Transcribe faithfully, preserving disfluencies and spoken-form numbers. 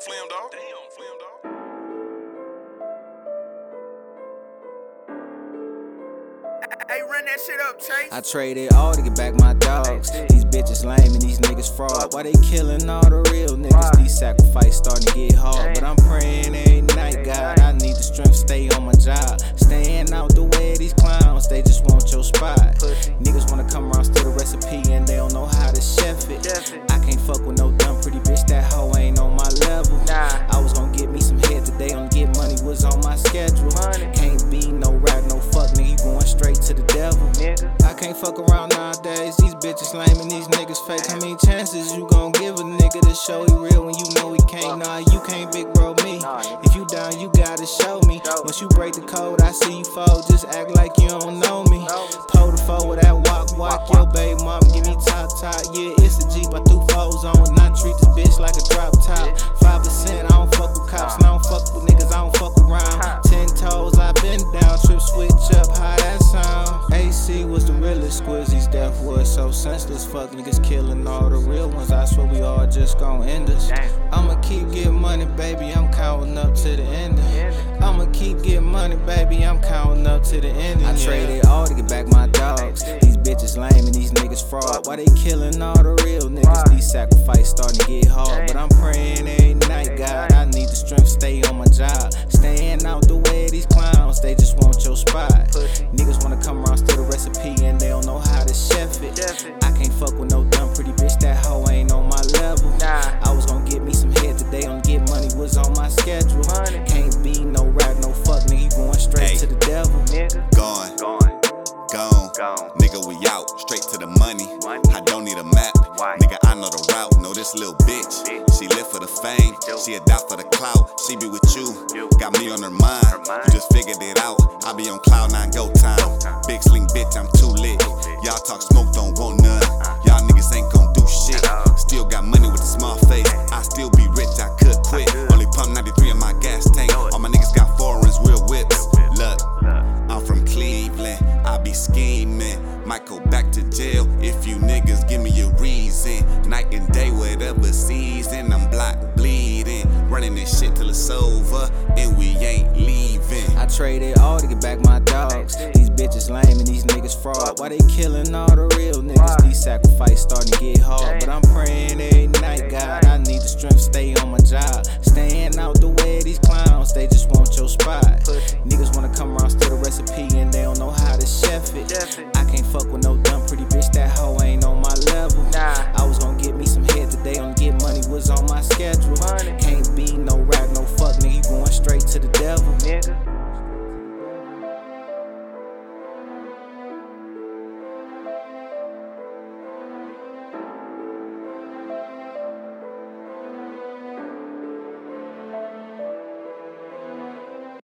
Flim dog. Damn, Flim dog. Hey, run that shit up, Chase. I traded all to get back my dogs. These bitches lame and these niggas fraud. Why they killing all the real niggas? These sacrifices starting to get hard. But I'm praying every night, God, I need the strength to stay on my job. Staying out the way of these clowns, they just want your spot. Niggas wanna come around, steal the recipe, and they don't know how to chef it. I can't fuck with no dumb pretty bitch, that hoe ain't on my level. I was gonna get me some head today, on get money was on my schedule. Can't be no rap, no fuck, nigga, you going straight to the devil. I can't fuck around nowadays, these bitches lame and these niggas fake. How many chances you gon' give a nigga to show he real when you know he can't? Nah, you can't big bro me. If you down, you gotta show me. Once you break the code, I see you fold, just act like you don't know me. Pull the foe with that walk, walk, yo baby mom, give me top top. Yeah, it's a Jeep, I threw foes on, and I treat this bitch like a drop top. Five percent, I don't fuck with cops, and I don't fuck with niggas, I don't fuck around. Ten toes, I been down, trip switch up, how that sound? A C was the realest, Squizzy's death was so senseless. Fuck niggas killing all the real ones, I swear we all just gon' end us. I'ma keep getting money, baby, I'm counting up to the end. I'ma keep getting money, baby, I'm counting up to the end. I traded all to get back my dogs. These bitches lame and these niggas fraud. Why they killing all the real niggas? These sacrifices starting to get hard. But I'm praying every night, God, I need the strength to stay on my job. Staying out the way of these clowns, they just want your spot. Niggas wanna come around, steal the recipe, and they don't know how to chef it. I can't fuck with no dumb pretty bitch, that hoe ain't on my level. I was gonna get me some head today, on get money was on my schedule. Can't be no rap, no fuck, nigga, you going straight Hey. to the devil. Gone, gone, nigga, we out, straight to the money. I don't need a map, nigga, I know the route. Know this little bitch, she live for the fame, she a die for the clout. She be with you, got me on her mind. You just figured it out, I be on cloud nine, go time. Big sling bitch, I'm too lit. Y'all talk smoke, don't want none. Y'all niggas ain't gon' do shit. Still got money with a small face, I still be rich, I could quit. Only pump ninety-three in my gas tank. All my niggas got foreigns, real whips. Look, I'm from Cleveland, I be scheming. Might go back to jail if you niggas give me a reason. Night and day, whatever season, I'm block bleeding. Running this shit till it's over, and we ain't leaving. I traded all to get back my dogs. These bitches lame and these niggas fraud. Why they killing all the real niggas? These sacrifices starting to get hard. But I'm praying every night, God, I need the strength to stay on my job. Staying out the way of these clowns, they just want your spot. Niggas wanna come around, steal the recipe, and they don't know how to chef it. I can't fuck with no